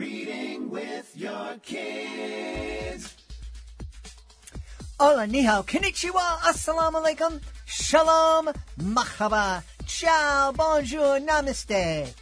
Reading with your kids. Hola, ni hao, konnichiwa, assalamu alaikum, shalom, mahaba, ciao, bonjour, namaste,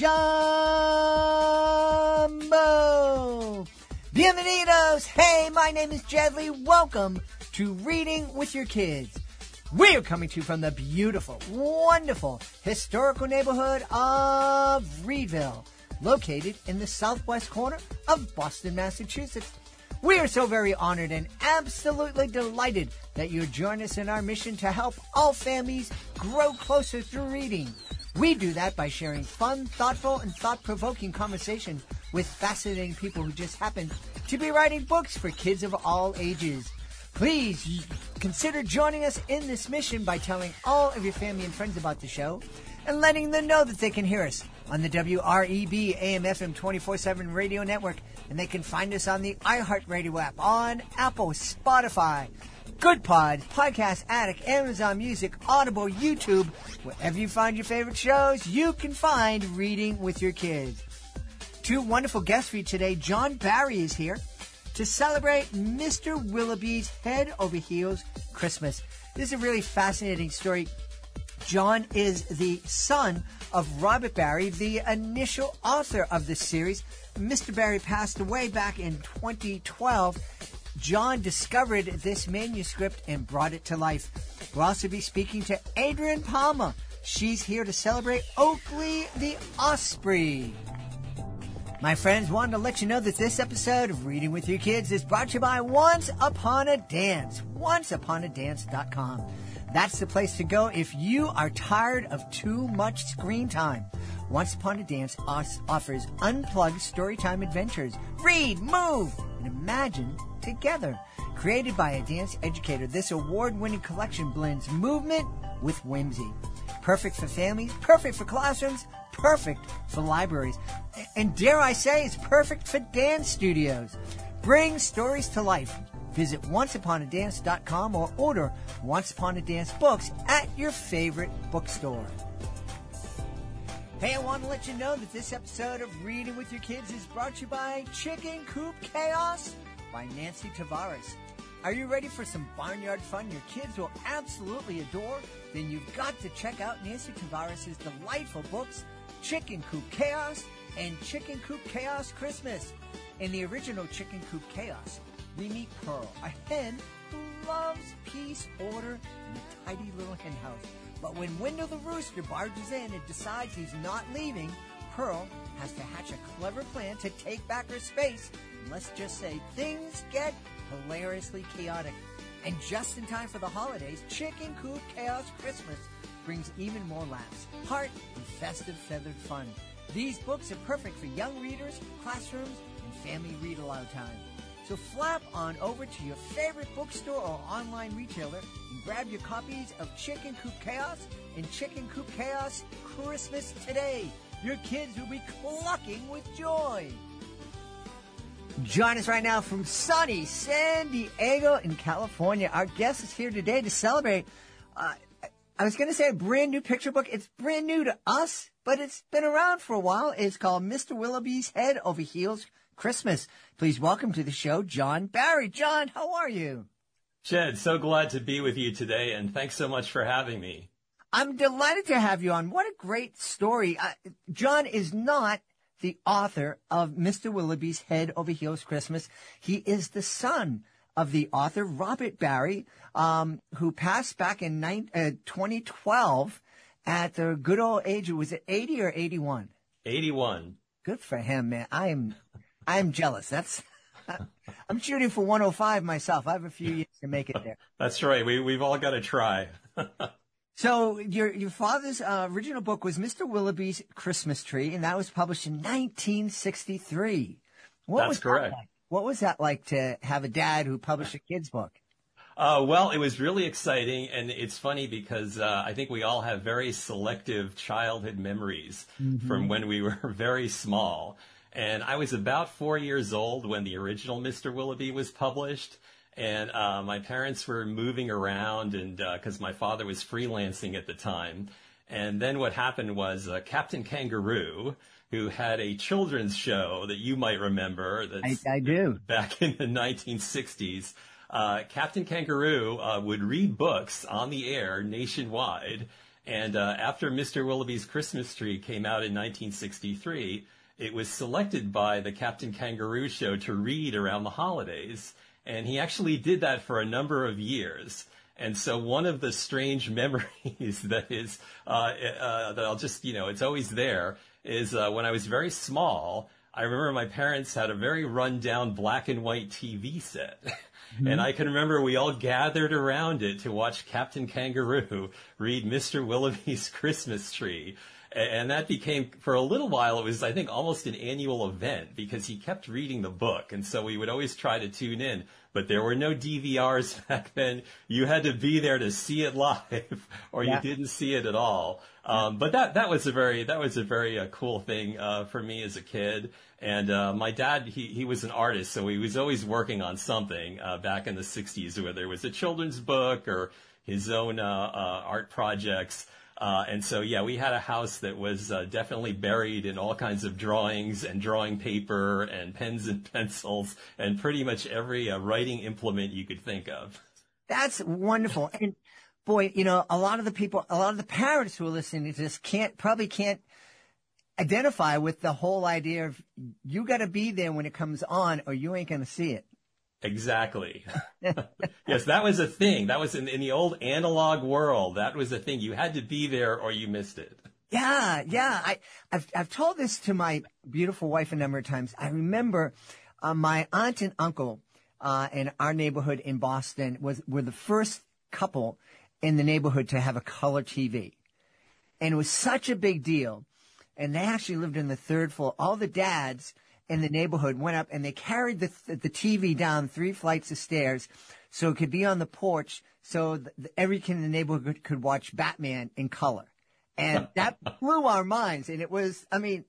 jumbo. Bienvenidos. Hey, my name is Jedley. Welcome to Reading with Your Kids. We are coming to you from the beautiful, wonderful, historical neighborhood of Reedville, located in the southwest corner of Boston, Massachusetts. We are so very honored and absolutely delighted that you join us in our mission to help all families grow closer through reading. We do that by sharing fun, thoughtful, and thought-provoking conversations with fascinating people who just happen to be writing books for kids of all ages. Please consider joining us in this mission by telling all of your family and friends about the show and letting them know that they can hear us on the WREB AM/FM 24/7 radio network, and they can find us on the iHeartRadio app, on Apple, Spotify, Good Pod, Podcast Addict, Amazon Music, Audible, YouTube. Wherever you find your favorite shows, you can find Reading with Your Kids. Two wonderful guests for you today. John Barry is here to celebrate Mr. Willoughby's Head Over Heels Christmas. This is a really fascinating story. John is the son of Robert Barry, the initial author of this series. Mr. Barry passed away back in 2012. John discovered this manuscript and brought it to life. We'll also be speaking to Adrienne Palmer. She's here to celebrate Oakley the Osprey. My friends, wanted to let you know that this episode of Reading with Your Kids is brought to you by Once Upon a Dance, OnceUponADance.com. That's the place to go if you are tired of too much screen time. Once Upon a Dance offers unplugged storytime adventures. Read, move, and imagine together. Created by a dance educator, this award-winning collection blends movement with whimsy. Perfect for families, perfect for classrooms, perfect for libraries, and dare I say, it's perfect for dance studios. Bring stories to life. Visit OnceUponADance.com or order Once Upon a Dance books at your favorite bookstore. Hey, I want to let you know that this episode of Reading with Your Kids is brought to you by Chicken Coop Chaos by Nancy Tavares. Are you ready for some barnyard fun your kids will absolutely adore? Then you've got to check out Nancy Tavares' delightful books, Chicken Coop Chaos and Chicken Coop Chaos Christmas. In the original Chicken Coop Chaos, we meet Pearl, a hen who loves peace, order, and a tidy little hen house. But when Wendell the rooster barges in and decides he's not leaving, Pearl has to hatch a clever plan to take back her space. And let's just say things get hilariously chaotic. And just in time for the holidays, Chicken Coop Chaos Christmas brings even more laughs, heart, and festive feathered fun. These books are perfect for young readers, classrooms, and family read-aloud time. So flap on over to your favorite bookstore or online retailer and grab your copies of Chicken Coop Chaos and Chicken Coop Chaos Christmas today. Your kids will be clucking with joy. Join us right now from sunny San Diego in California. Our guest is here today to celebrate, I was going to say a brand new picture book. It's brand new to us, but it's been around for a while. It's called Mr. Willoughby's Head Over Heels Christmas. Please welcome to the show, John Barry. John, how are you? Jed, so glad to be with you today, and thanks so much for having me. I'm delighted to have you on. What a great story. John is not the author of Mr. Willoughby's Head Over Heels Christmas. He is the son of the author, Robert Barry, who passed back in 2012 at the good old age, was it 80 or 81? 81. Good for him, man. I'm jealous. I'm shooting for 105 myself. I have a few years to make it there. That's right. We've all got to try. So your father's original book was Mr. Willoughby's Christmas Tree, and that was published in 1963. That's correct. What was that like to have a dad who published a kid's book? Well, it was really exciting, and it's funny because I think we all have very selective childhood memories from when we were very small. And I was about 4 years old when the original Mr. Willoughby was published. And my parents were moving around, and because my father was freelancing at the time. And then what happened was Captain Kangaroo who had a children's show that you might remember. I do. Back in the 1960s. Captain Kangaroo would read books on the air nationwide. And after Mr. Willoughby's Christmas Tree came out in 1963, it was selected by the Captain Kangaroo show to read around the holidays. And he actually did that for a number of years. And so one of the strange memories that is, that I'll just, it's always there, is when I was very small, I remember my parents had a very run-down black and white TV set. Mm-hmm. And I can remember we all gathered around it to watch Captain Kangaroo read Mr. Willoughby's Christmas Tree. And that became, for a little while, it was, I think, almost an annual event because he kept reading the book. And so we would always try to tune in. But there were no DVRs back then. You had to be there to see it live or you didn't see it at all. But that was a very cool thing for me as a kid. And my dad, he was an artist, so he was always working on something back in the 60s, whether it was a children's book or his own art projects. And so, we had a house that was definitely buried in all kinds of drawings and drawing paper and pens and pencils and pretty much every writing implement you could think of. That's wonderful. And boy, a lot of the parents who are listening to this probably can't identify with the whole idea of you got to be there when it comes on or you ain't going to see it. Exactly. Yes, that was a thing. That was in the old analog world. That was a thing. You had to be there or you missed it. Yeah. I've told this to my beautiful wife a number of times. I remember my aunt and uncle in our neighborhood in Boston were the first couple in the neighborhood to have a color TV. And it was such a big deal. And they actually lived in the third floor. All the dads in the neighborhood went up and they carried the TV down 3 flights of stairs so it could be on the porch so every kid in the neighborhood could watch Batman in color. And that blew our minds. And it was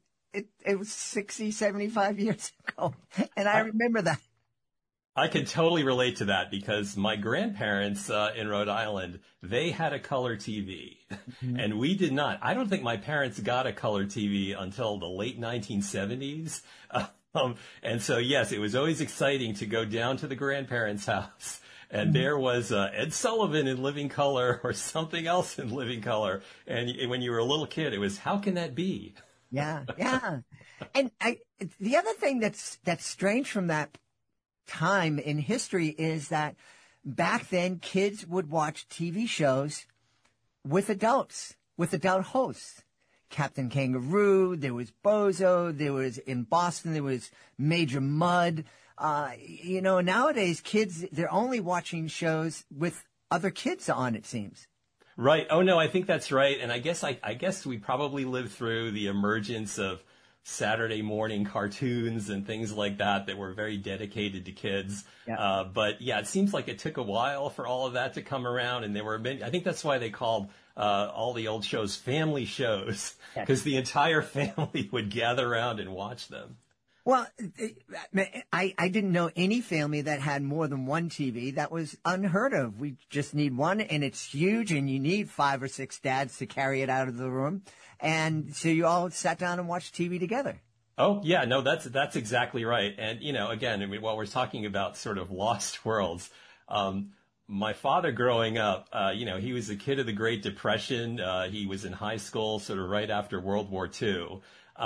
60, 75 years ago. And I remember that. I can totally relate to that because my grandparents in Rhode Island, they had a color TV and we did not. I don't think my parents got a color TV until the late 1970s. And so, yes, it was always exciting to go down to the grandparents' house and there was Ed Sullivan in living color or something else in living color. And when you were a little kid, it was, how can that be? Yeah. And the other thing that's strange from that time in history is that back then kids would watch TV shows with adult hosts. Captain Kangaroo, there was Bozo, there was in Boston, there was Major Mud. Nowadays kids, they're only watching shows with other kids on, it seems. Right. Oh no, I think that's right. And I guess we probably lived through the emergence of Saturday morning cartoons and things like that were very dedicated to kids. Yeah. But it seems like it took a while for all of that to come around. And there were many, I think that's why they called all the old shows family shows, because the entire family would gather around and watch them. Well, I didn't know any family that had more than one TV. That was unheard of. We just need one, and it's huge, and you need 5 or 6 dads to carry it out of the room. And so you all sat down and watched TV together. Oh, yeah, no, that's exactly right. And, again, while we're talking about sort of lost worlds, my father growing up, he was a kid of the Great Depression. He was in high school sort of right after World War II.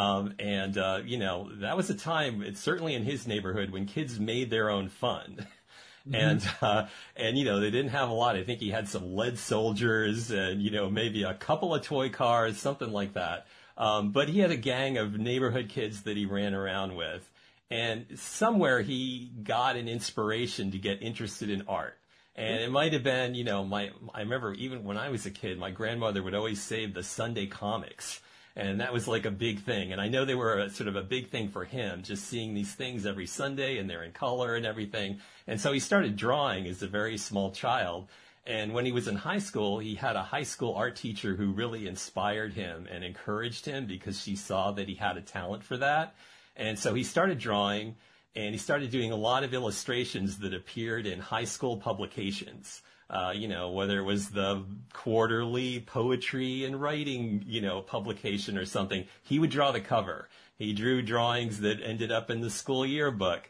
That was a time, it's certainly in his neighborhood, when kids made their own fun. Mm-hmm. And they didn't have a lot. I think he had some lead soldiers and, maybe a couple of toy cars, something like that. But he had a gang of neighborhood kids that he ran around with. And somewhere he got an inspiration to get interested in art. And it might have been, I remember even when I was a kid, my grandmother would always save the Sunday comics. And that was like a big thing. And I know they were sort of a big thing for him, just seeing these things every Sunday and they're in color and everything. And so he started drawing as a very small child. And when he was in high school, he had a high school art teacher who really inspired him and encouraged him because she saw that he had a talent for that. And so he started drawing and he started doing a lot of illustrations that appeared in high school publications. whether it was the quarterly poetry and writing, publication or something, he would draw the cover. He drew drawings that ended up in the school yearbook.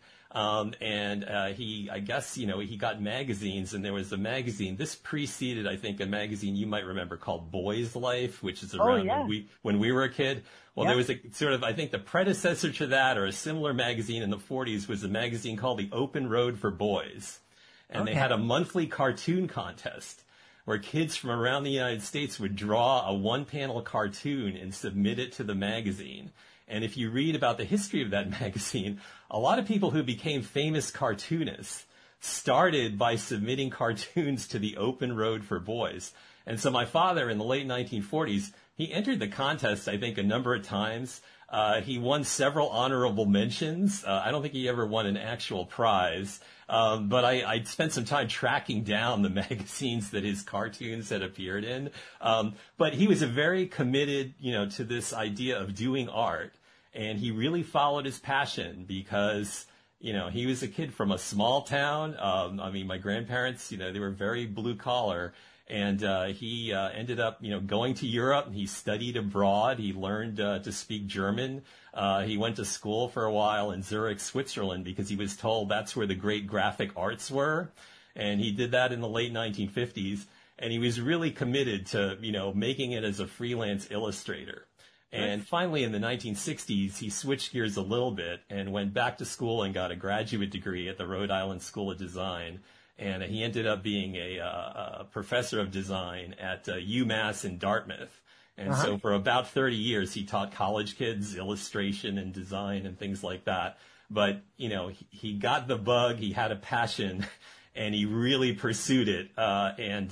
He got magazines, and there was a magazine. This preceded, I think, a magazine you might remember called Boy's Life, which is around when we were a kid. Well, There was a sort of, I think the predecessor to that, or a similar magazine in the 40s, was a magazine called The Open Road for Boys. And they had a monthly cartoon contest where kids from around the United States would draw a one-panel cartoon and submit it to the magazine. And if you read about the history of that magazine, a lot of people who became famous cartoonists started by submitting cartoons to the Open Road for Boys. And so my father, in the late 1940s, he entered the contest, I think, a number of times. He won several honorable mentions. I don't think he ever won an actual prize. But I spent some time tracking down the magazines that his cartoons had appeared in. But he was a very committed, to this idea of doing art. And he really followed his passion because, he was a kid from a small town. My grandparents, they were very blue collar. And he ended up, going to Europe. He studied abroad. He learned to speak German. He went to school for a while in Zurich, Switzerland, because he was told that's where the great graphic arts were. And he did that in the late 1950s. And he was really committed to, making it as a freelance illustrator. And finally, in the 1960s, he switched gears a little bit and went back to school and got a graduate degree at the Rhode Island School of Design. And he ended up being a professor of design at UMass in Dartmouth. And so for about 30 years, he taught college kids illustration and design and things like that. But, he got the bug, he had a passion, and he really pursued it. And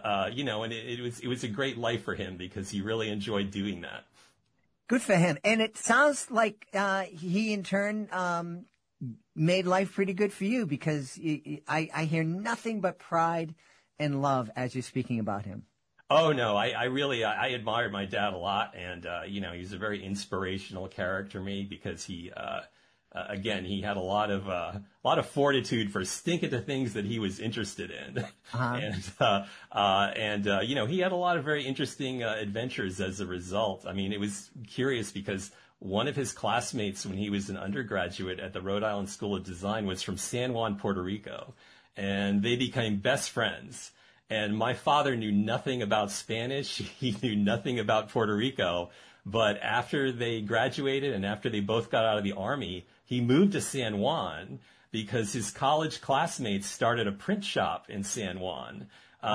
it was a great life for him because he really enjoyed doing that. Good for him. And it sounds like he, in turn, made life pretty good for you because I hear nothing but pride and love as you're speaking about him. Oh, no, I really admired my dad a lot. And, he's a very inspirational character to me because he had a lot of fortitude for sticking to things that he was interested in. He had a lot of very interesting adventures as a result. I mean, it was curious because one of his classmates when he was an undergraduate at the Rhode Island School of Design was from San Juan, Puerto Rico, and they became best friends. And my father knew nothing about Spanish. He knew nothing about Puerto Rico. But after they graduated and after they both got out of the Army, he moved to San Juan because his college classmates started a print shop in San Juan.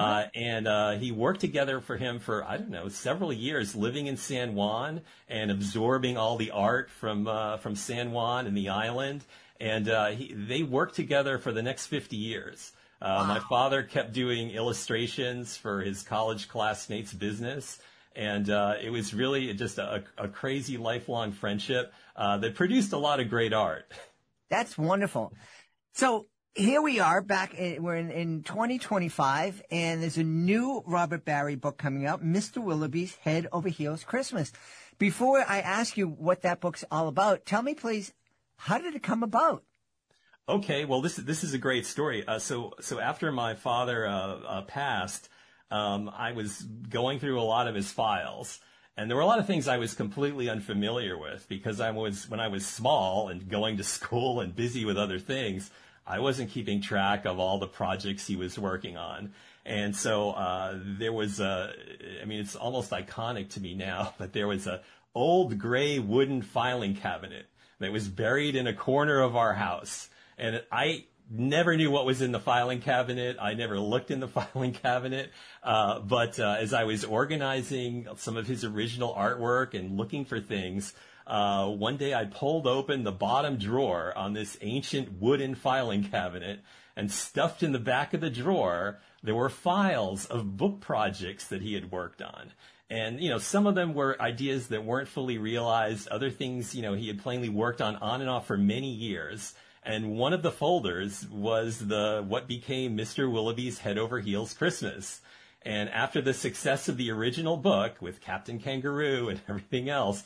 He worked together for him for, several years, living in San Juan and absorbing all the art from San Juan and the island. And they worked together for the next 50 years. My father kept doing illustrations for his college classmates' business. And it was really just a crazy lifelong friendship that produced a lot of great art. That's wonderful. So here we are we're in 2025, and there's a new Robert Barry book coming out, Mr. Willoughby's Head Over Heels Christmas. Before I ask you what that book's all about, tell me, please, how did it come about? Okay, well, this is a great story. So after my father passed, I was going through a lot of his files, and there were a lot of things I was completely unfamiliar with because when I was small and going to school and busy with other things, I wasn't keeping track of all the projects he was working on. And so there was it's almost iconic to me now, but there was a old gray wooden filing cabinet that was buried in a corner of our house. And I never knew what was in the filing cabinet. I never looked in the filing cabinet. But as I was organizing some of his original artwork and looking for things, one day I pulled open the bottom drawer on this ancient wooden filing cabinet, and stuffed in the back of the drawer, there were files of book projects that he had worked on. And, some of them were ideas that weren't fully realized. Other things, he had plainly worked on and off for many years. And one of the folders was what became Mr. Willoughby's Head Over Heels Christmas. And after the success of the original book with Captain Kangaroo and everything else,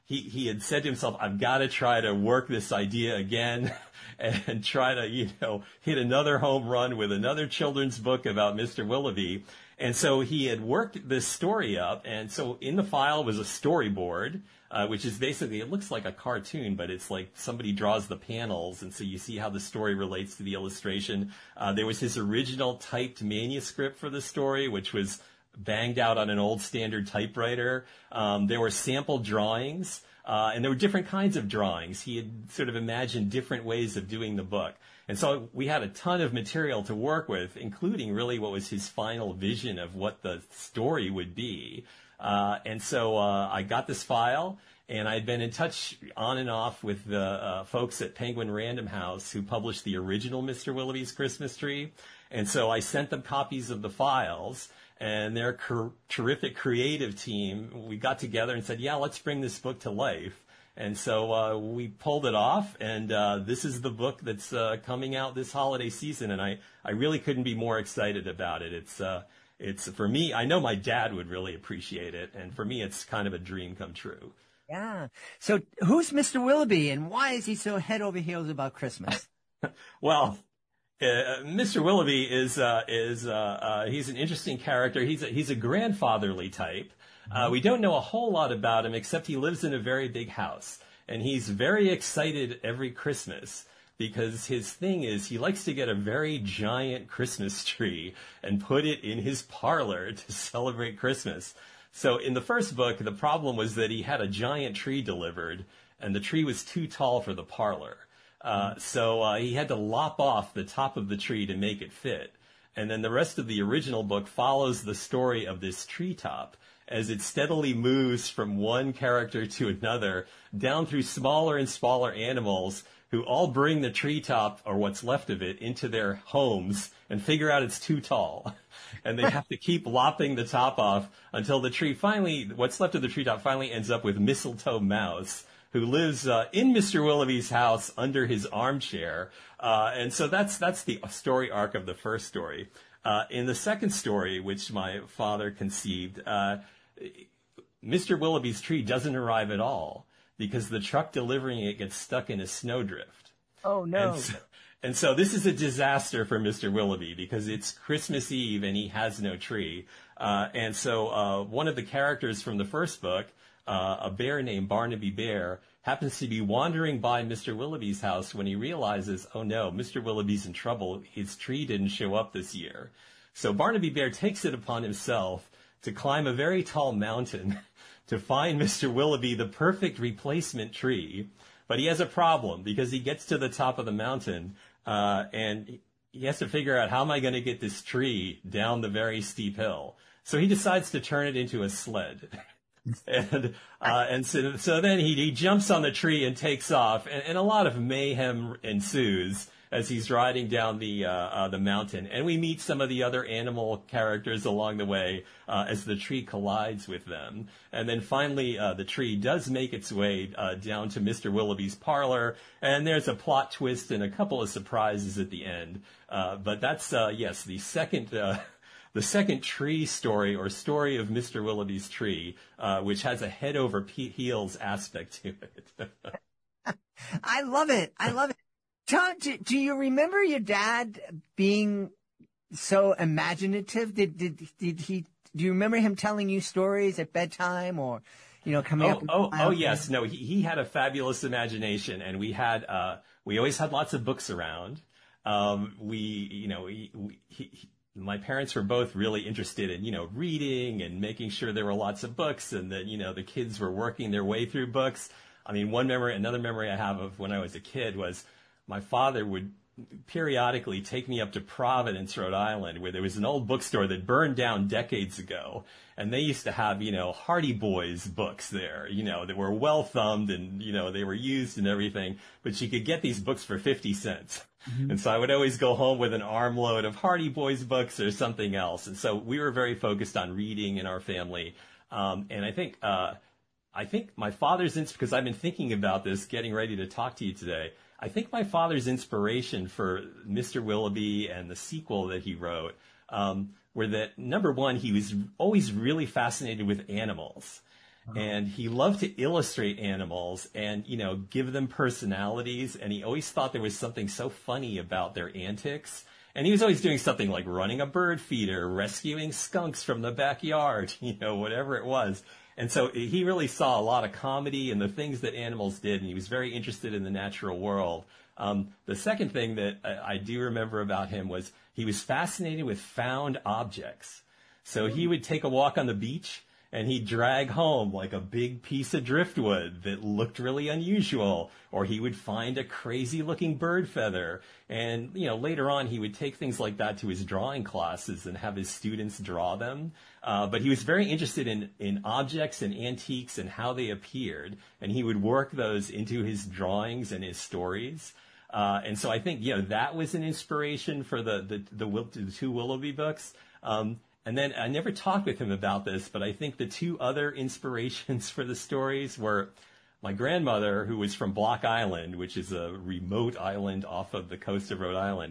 he had said to himself, I've got to try to work this idea again and try to, hit another home run with another children's book about Mr. Willoughby. And so he had worked this story up. And so in the file was a storyboard, which is basically, it looks like a cartoon, but it's like somebody draws the panels. And so you see how the story relates to the illustration. There was his original typed manuscript for the story, which was banged out on an old standard typewriter. There were sample drawings, and there were different kinds of drawings. He had sort of imagined different ways of doing the book. And so we had a ton of material to work with, including really what was his final vision of what the story would be. And so I got this file, and I'd been in touch on and off with the folks at Penguin Random House who published the original Mr. Willoughby's Christmas Tree. And so I sent them copies of the files, and their terrific creative team, we got together and said, yeah, let's bring this book to life. And so we pulled it off, and this is the book that's coming out this holiday season, and I really couldn't be more excited about it. It's for me, I know my dad would really appreciate it, and for me, it's kind of a dream come true. Yeah. So who's Mr. Willoughby, and why is he so head over heels about Christmas? Well, Mr. Willoughby is he's an interesting character. He's a grandfatherly type. We don't know a whole lot about him, except he lives in a very big house, and he's very excited every Christmas because his thing is he likes to get a very giant Christmas tree and put it in his parlor to celebrate Christmas. So in the first book, the problem was that he had a giant tree delivered, and the tree was too tall for the parlor. So he had to lop off the top of the tree to make it fit. And then the rest of the original book follows the story of this treetop as it steadily moves from one character to another down through smaller and smaller animals who all bring the treetop, or what's left of it, into their homes and figure out it's too tall. And they have to keep lopping the top off until the tree finally, what's left of the treetop finally ends up with Mistletoe Mouse, who lives in Mr. Willoughby's house under his armchair. And so that's the story arc of the first story. In the second story, which my father conceived, Mr. Willoughby's tree doesn't arrive at all because the truck delivering it gets stuck in a snowdrift. Oh, no. And so this is a disaster for Mr. Willoughby because it's Christmas Eve and he has no tree. And so one of the characters from the first book, a bear named Barnaby Bear, happens to be wandering by Mr. Willoughby's house when he realizes, oh no, Mr. Willoughby's in trouble. His tree didn't show up this year. So Barnaby Bear takes it upon himself to climb a very tall mountain to find Mr. Willoughby the perfect replacement tree. But he has a problem because he gets to the top of the mountain and he has to figure out, how am I going to get this tree down the very steep hill? So he decides to turn it into a sled. And so then he jumps on the tree and takes off, and a lot of mayhem ensues as he's riding down the mountain. And we meet some of the other animal characters along the way as the tree collides with them. And then finally, the tree does make its way down to Mr. Willoughby's parlor, and there's a plot twist and a couple of surprises at the end. But that's, yes, the second tree story, or story of Mr. Willoughby's tree, which has a head over heels aspect to it. I love it. I love it. Tom, do you remember your dad being so imaginative? Did he? Do you remember him telling you stories at bedtime, or coming up? Oh yes, no. He had a fabulous imagination, and we always had lots of books around. My parents were both really interested in, reading and making sure there were lots of books, and that, the kids were working their way through books. I mean, another memory I have of when I was a kid was my father would periodically take me up to Providence, Rhode Island, where there was an old bookstore that burned down decades ago. And they used to have, Hardy Boys books there, that were well thumbed and, they were used and everything. But you could get these books for 50 cents. Mm-hmm. And so I would always go home with an armload of Hardy Boys books or something else. And so we were very focused on reading in our family. And I think my father's, because I've been thinking about this, getting ready to talk to you today, I think my father's inspiration for Mr. Willoughby and the sequel that he wrote were that, number one, he was always really fascinated with animals. And he loved to illustrate animals and, give them personalities. And he always thought there was something so funny about their antics. And he was always doing something like running a bird feeder, rescuing skunks from the backyard, whatever it was. And so he really saw a lot of comedy in the things that animals did, and he was very interested in the natural world. The second thing that I do remember about him was he was fascinated with found objects. So he would take a walk on the beach, and he'd drag home like a big piece of driftwood that looked really unusual, or he would find a crazy looking bird feather. And, later on he would take things like that to his drawing classes and have his students draw them. But he was very interested in objects and antiques and how they appeared. And he would work those into his drawings and his stories. And so I think, that was an inspiration for the two Willoughby books. And then I never talked with him about this, but I think the two other inspirations for the stories were my grandmother, who was from Block Island, which is a remote island off of the coast of Rhode Island.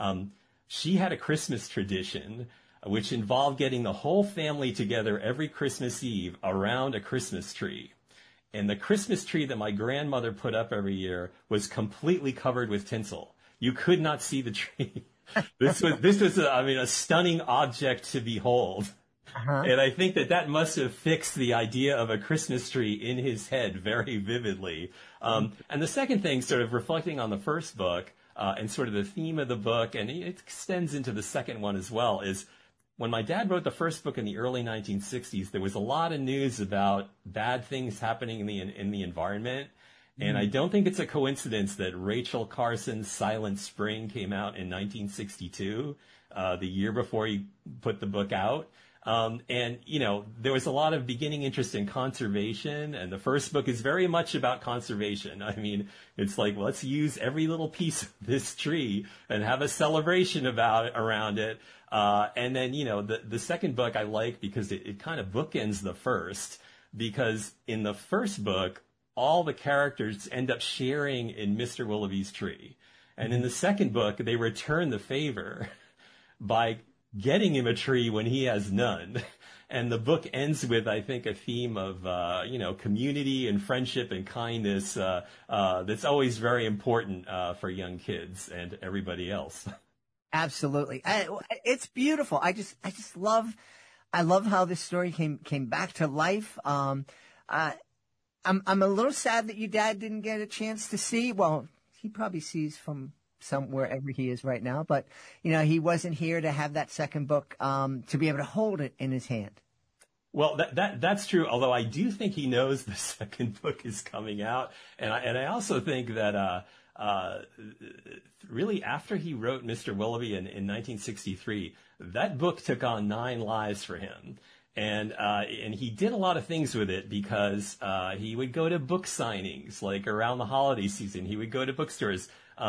She had a Christmas tradition which involved getting the whole family together every Christmas Eve around a Christmas tree. And the Christmas tree that my grandmother put up every year was completely covered with tinsel. You could not see the tree. This was a stunning object to behold. And I think that must have fixed the idea of a Christmas tree in his head very vividly. And the second thing, sort of reflecting on the first book, and sort of the theme of the book, and it extends into the second one as well, is when my dad wrote the first book in the early 1960s, there was a lot of news about bad things happening in the environment. And I don't think it's a coincidence that Rachel Carson's Silent Spring came out in 1962, the year before he put the book out. And there was a lot of beginning interest in conservation, and the first book is very much about conservation. I mean, it's like, let's use every little piece of this tree and have a celebration around it. And then, the second book I like because it kind of bookends the first, because in the first book, all the characters end up sharing in Mr. Willoughby's tree. And in the second book, they return the favor by getting him a tree when he has none. And the book ends with, I think, a theme of, community and friendship and kindness that's always very important for young kids and everybody else. Absolutely. It's beautiful. I love how this story came back to life. I'm a little sad that your dad didn't get a chance to see. Well, he probably sees from wherever he is right now, but he wasn't here to have that second book, to be able to hold it in his hand. Well, that's true. Although I do think he knows the second book is coming out, and I also think that really after he wrote Mr. Willoughby in 1963, that book took on 9 lives for him. And he did a lot of things with it because he would go to book signings, like around the holiday season. He would go to bookstores.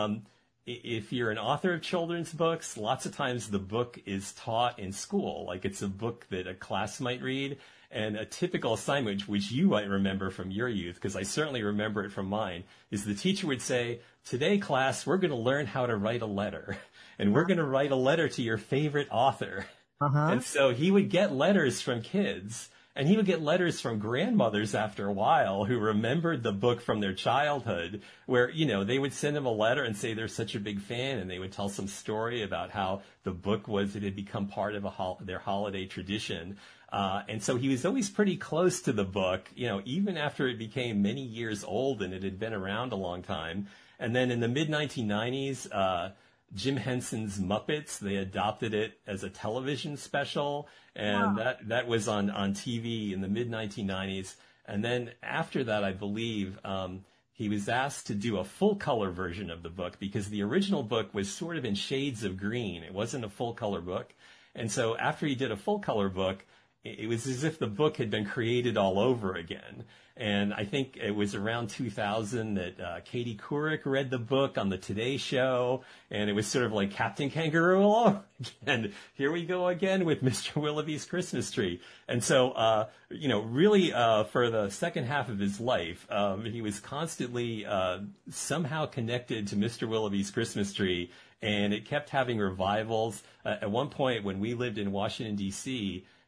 If you're an author of children's books, lots of times the book is taught in school, like it's a book that a class might read. And a typical assignment, which you might remember from your youth, because I certainly remember it from mine, is the teacher would say, "Today, class, we're going to learn how to write a letter. And we're going to write a letter to your favorite author." And so he would get letters from kids, and he would get letters from grandmothers after a while who remembered the book from their childhood, where, they would send him a letter and say they're such a big fan, and they would tell some story about how the book it had become part of their holiday tradition. And so he was always pretty close to the book, even after it became many years old and it had been around a long time. And then in the mid-1990s, Jim Henson's Muppets, they adopted it as a television special, and that was on TV in the mid-1990s. And then after that, I believe, he was asked to do a full-color version of the book because the original book was sort of in shades of green. It wasn't a full-color book. And so after he did a full-color book, it was as if the book had been created all over again. And I think it was around 2000 that Katie Couric read the book on the Today Show, and it was sort of like Captain Kangaroo all over again. Here we go again with Mr. Willoughby's Christmas tree. And so, really for the second half of his life, he was constantly somehow connected to Mr. Willoughby's Christmas tree, and it kept having revivals. At one point when we lived in Washington, D.C.,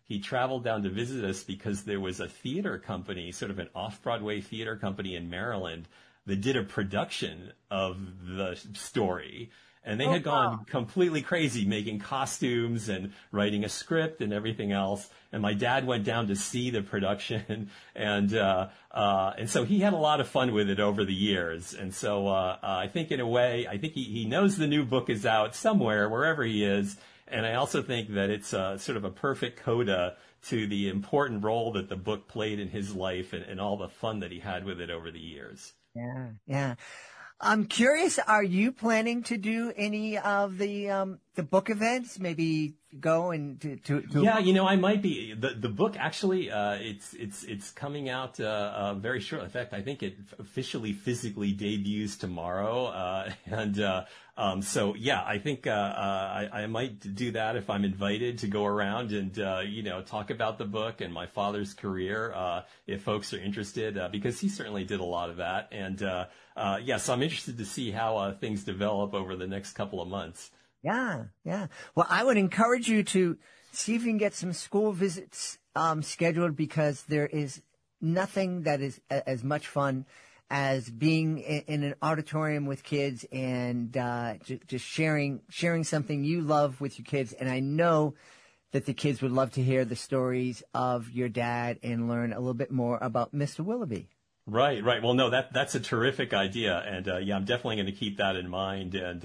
he traveled down to visit us because there was a theater company, sort of an off-Broadway theater company in Maryland that did a production of the story. And they had gone completely crazy making costumes and writing a script and everything else. And my dad went down to see the production and so he had a lot of fun with it over the years. And so, I think in a way, I think he knows the new book is out somewhere, wherever he is. And I also think that it's sort of a perfect coda to the important role that the book played in his life and all the fun that he had with it over the years. Yeah, yeah. I'm curious, are you planning to do any of the book events? Maybe go and to Yeah, I might be. The book actually, it's coming out, very shortly. In fact, I think it officially physically debuts tomorrow. So yeah, I think, I might do that if I'm invited to go around and, talk about the book and my father's career, if folks are interested, because he certainly did a lot of that. And, so I'm interested to see how, things develop over the next couple of months. Yeah, yeah. Well, I would encourage you to see if you can get some school visits scheduled, because there is nothing that is as much fun as being in an auditorium with kids and just sharing something you love with your kids. And I know that the kids would love to hear the stories of your dad and learn a little bit more about Mr. Willoughby. Right. Well, no, that's a terrific idea. And, I'm definitely going to keep that in mind. And,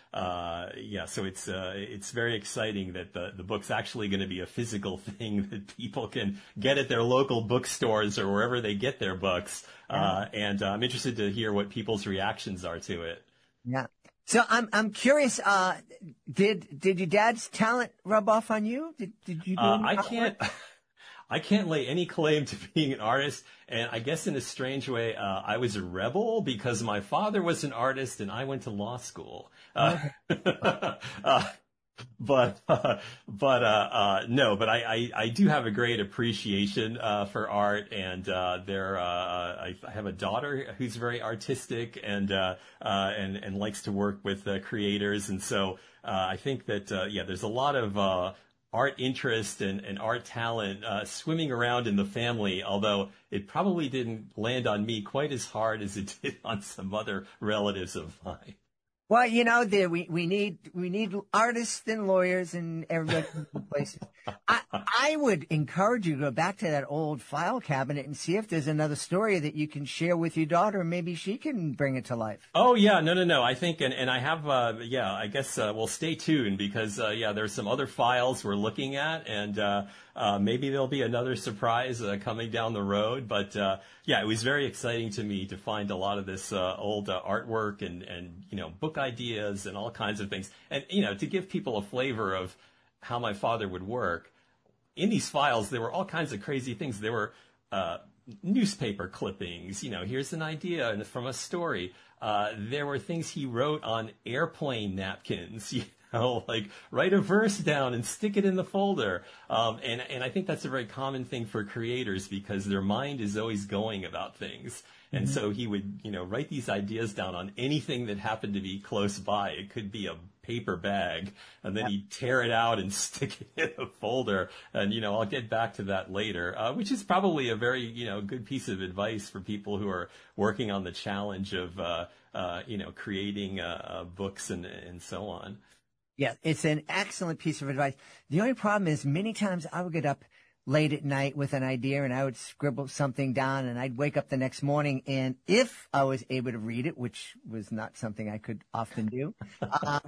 so it's very exciting that the book's actually going to be a physical thing that people can get at their local bookstores or wherever they get their books. And I'm interested to hear what people's reactions are to it. Yeah. So I'm curious, did your dad's talent rub off on you? Did you do any I can't lay any claim to being an artist, and I guess in a strange way, I was a rebel because my father was an artist and I went to law school. No, but I do have a great appreciation for art, and I have a daughter who's very artistic and likes to work with creators, and so I think that there's a lot of art interest and art talent swimming around in the family, although it probably didn't land on me quite as hard as it did on some other relatives of mine. Well, we need artists and lawyers and everybody in places. I would encourage you to go back to that old file cabinet and see if there's another story that you can share with your daughter. Maybe she can bring it to life. Oh yeah, no. I think, and I have, I guess, we'll stay tuned because, there's some other files we're looking at, and maybe there'll be another surprise coming down the road. But it was very exciting to me to find a lot of this old artwork and book ideas and all kinds of things, and to give people a flavor of how my father would work. In these files, there were all kinds of crazy things. There were newspaper clippings. Here's an idea from a story. There were things he wrote on airplane napkins. Like write a verse down and stick it in the folder. And I think that's a very common thing for creators because their mind is always going about things. And so he would, write these ideas down on anything that happened to be close by. It could be a paper bag, and then he'd tear it out and stick it in a folder. And, I'll get back to that later, which is probably a very, good piece of advice for people who are working on the challenge of, creating books and so on. Yeah, it's an excellent piece of advice. The only problem is many times I would get up late at night with an idea and I would scribble something down and I'd wake up the next morning, and if I was able to read it, which was not something I could often do, I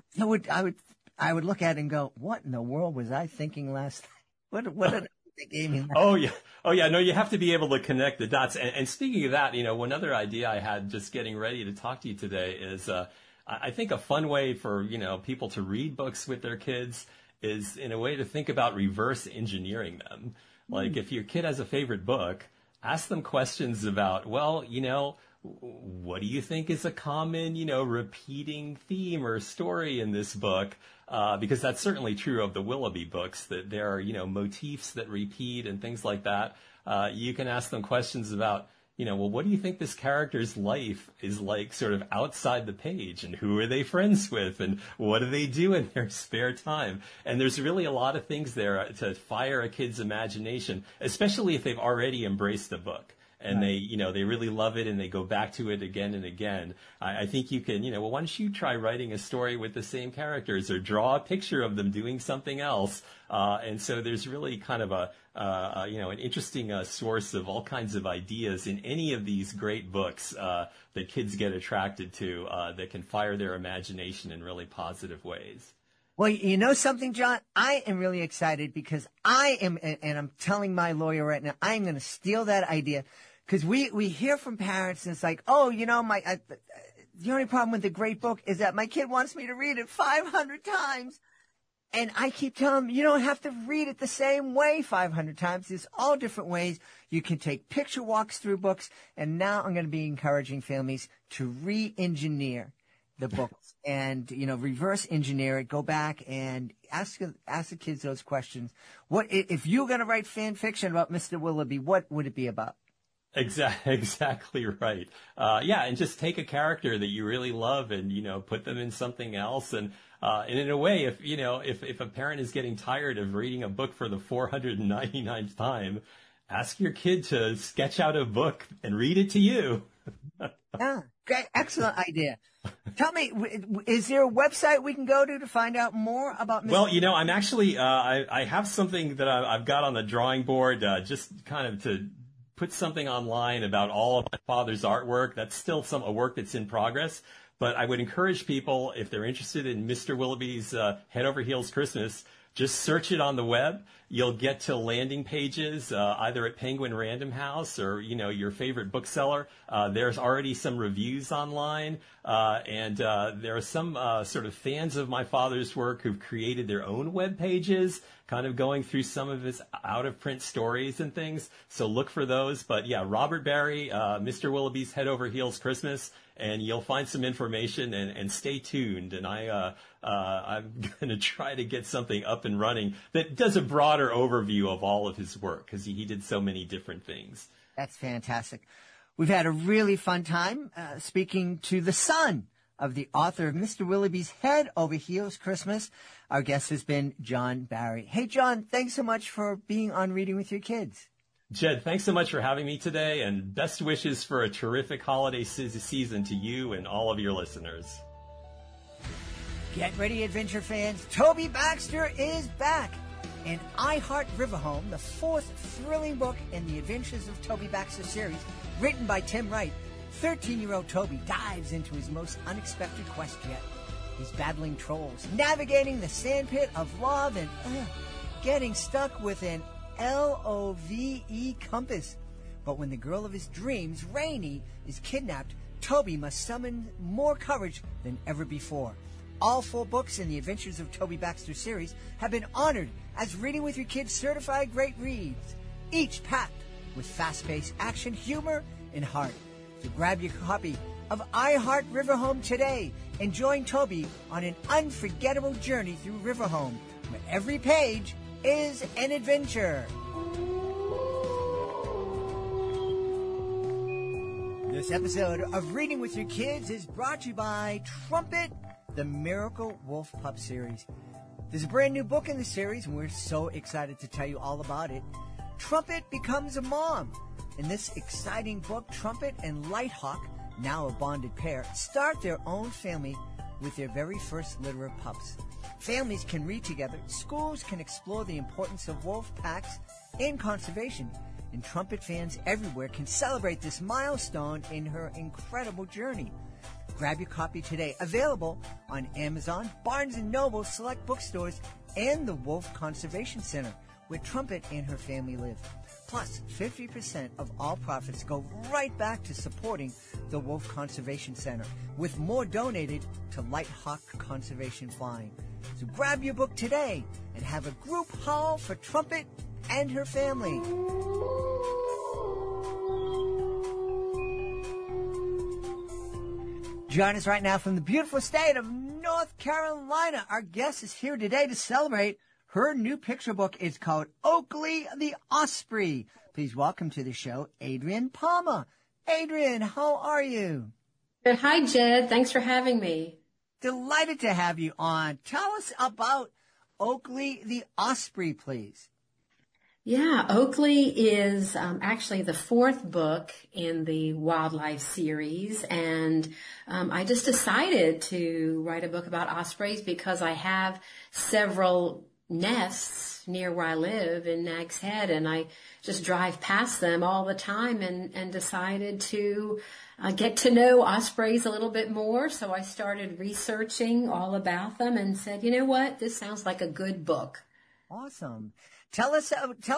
would look at it and go, what in the world was I thinking last night? What did I think, Amy? Oh yeah. No, you have to be able to connect the dots. And speaking of that, one other idea I had just getting ready to talk to you today is, I think a fun way for, people to read books with their kids is in a way to think about reverse engineering them. Like if your kid has a favorite book, ask them questions about, well, what do you think is a common, repeating theme or story in this book? Because that's certainly true of the Willoughby books, that there are, motifs that repeat and things like that. You can ask them questions about, well, what do you think this character's life is like sort of outside the page, and who are they friends with, and what do they do in their spare time? And there's really a lot of things there to fire a kid's imagination, especially if they've already embraced the book. And they really love it, and they go back to it again and again. I think you can, well, why don't you try writing a story with the same characters, or draw a picture of them doing something else? And so there's really kind of an interesting source of all kinds of ideas in any of these great books that kids get attracted to, that can fire their imagination in really positive ways. Well, you know something, John? I am really excited because I am, and I'm telling my lawyer right now, I am going to steal that idea. Because we hear from parents, and it's like, oh, the only problem with the great book is that my kid wants me to read it 500 times. And I keep telling them, you don't have to read it the same way 500 times. There's all different ways. You can take picture walks through books. And now I'm going to be encouraging families to re-engineer the books and, reverse engineer it. Go back and ask the kids those questions. What if you're going to write fan fiction about Mr. Willoughby, what would it be about? Exactly right. And just take a character that you really love and, put them in something else. And in a way, if a parent is getting tired of reading a book for the 499th time, ask your kid to sketch out a book and read it to you. Yeah, great. Excellent idea. Tell me, is there a website we can go to find out more about Mr. Well, I'm actually, I have something that I've got on the drawing board, just kind of to put something online about all of my father's artwork. That's still a work that's in progress. But I would encourage people, if they're interested in Mr. Willoughby's Head Over Heels Christmas, just search it on the web. You'll get to landing pages, either at Penguin Random House or, your favorite bookseller. There's already some reviews online. And there are some sort of fans of my father's work who've created their own web pages, kind of going through some of his out-of-print stories and things. So look for those. But yeah, Robert Barry, Mr. Willoughby's Head Over Heels Christmas, and you'll find some information, and stay tuned. And I'm going to try to get something up and running that does a broader overview of all of his work, because he did so many different things. That's fantastic. We've had a really fun time speaking to the son of the author of Mr. Willoughby's Head Over Heels Christmas. Our guest has been John Barry. Hey, John, thanks so much for being on Reading with Your Kids. Jed, thanks so much for having me today, and best wishes for a terrific holiday season to you and all of your listeners. Get ready, adventure fans. Toby Baxter is back. In I Heart Riverhome, the fourth thrilling book in the Adventures of Toby Baxter series, written by Tim Wright, 13-year-old Toby dives into his most unexpected quest yet. He's battling trolls, navigating the sandpit of love, and getting stuck with an LOVE compass. But when the girl of his dreams, Rainey, is kidnapped, Toby must summon more courage than ever before. All 4 books in the Adventures of Toby Baxter series have been honored as Reading with Your Kids certified great reads, each packed with fast-paced action, humor, and heart. So grab your copy of I Heart Riverhome today and join Toby on an unforgettable journey through Riverhome, where every page is an adventure. This episode of Reading with Your Kids is brought to you by Trumpet, the Miracle Wolf Pup series. There's a brand new book in the series, and we're so excited to tell you all about it. Trumpet becomes a mom. In this exciting book, Trumpet and Lighthawk, now a bonded pair, start their own family with their very first litter of pups. Families can read together, schools can explore the importance of wolf packs and conservation, and Trumpet fans everywhere can celebrate this milestone in her incredible journey. Grab your copy today. Available on Amazon, Barnes & Noble, select bookstores, and the Wolf Conservation Center, where Trumpet and her family live. Plus, 50% of all profits go right back to supporting the Wolf Conservation Center, with more donated to Lighthawk Conservation Flying. So grab your book today and have a group haul for Trumpet and her family. Join us right now from the beautiful state of North Carolina. Our guest is here today to celebrate her new picture book. It's called Oakley the Osprey. Please welcome to the show, Adrienne Palmer. Adrian, how are you? Good. Hi, Jed. Thanks for having me. Delighted to have you on. Tell us about Oakley the Osprey, please. Yeah, Oakley is actually the fourth book in the wildlife series, and I just decided to write a book about ospreys because I have several nests near where I live in Nag's Head, and I just drive past them all the time and decided to get to know ospreys a little bit more. So I started researching all about them and said, you know what, this sounds like a good book. Awesome. Tell us,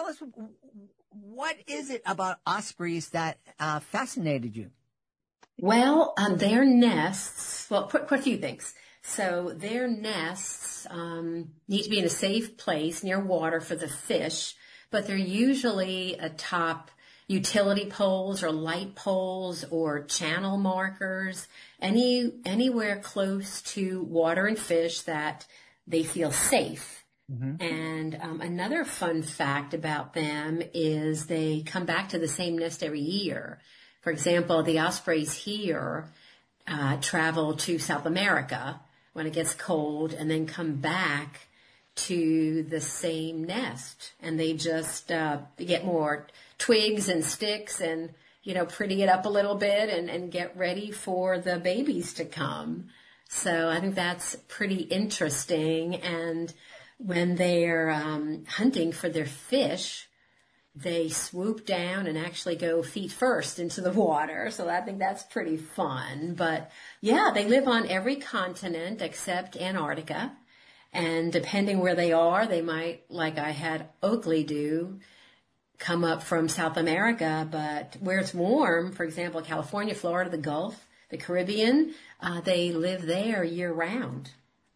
what is it about ospreys that fascinated you? Well, their nests, well, quite a few things. So their nests need to be in a safe place near water for the fish, but they're usually atop utility poles or light poles or channel markers, anywhere close to water and fish that they feel safe. Mm-hmm. And another fun fact about them is they come back to the same nest every year. For example, the ospreys here travel to South America when it gets cold and then come back to the same nest. And they just get more twigs and sticks and, pretty it up a little bit and get ready for the babies to come. So I think that's pretty interesting. And when they're hunting for their fish, they swoop down and actually go feet first into the water. So I think that's pretty fun. But yeah, they live on every continent except Antarctica. And depending where they are, they might, like I had Oakley do, come up from South America. But where it's warm, for example, California, Florida, the Gulf, the Caribbean, they live there year round.